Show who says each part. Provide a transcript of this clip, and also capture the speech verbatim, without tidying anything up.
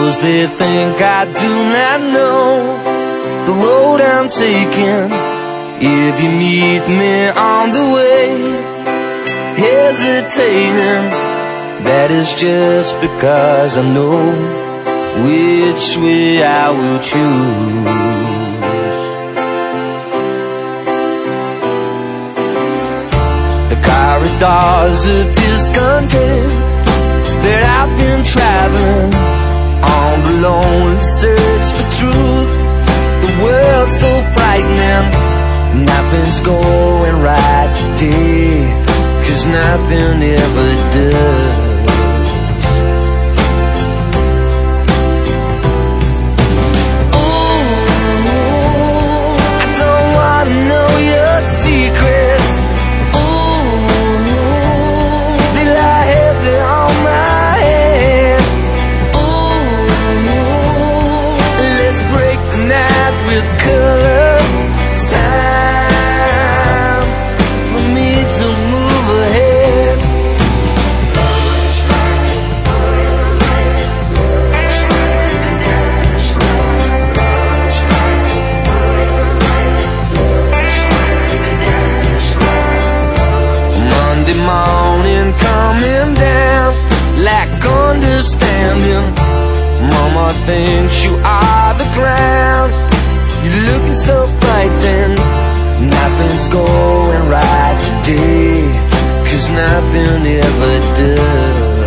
Speaker 1: 'cause they think I do not know the road I'm taking. If you meet me on the way, hesitating, that is just because I know which way I will choose. The corridors of discontent that I've been traveling on the lonely search for truth. The world's so frightening, nothing's going right today, 'cause nothing ever does. Ooh, I don't wanna know your secrets. Ooh, they lie heavy on my head. Ooh, let's break the night with color. Time for me to move ahead. Monday morning coming down like understanding. Mama thinks you are the ground. You're looking so frightened, nothing's going right today, 'cause nothing ever does.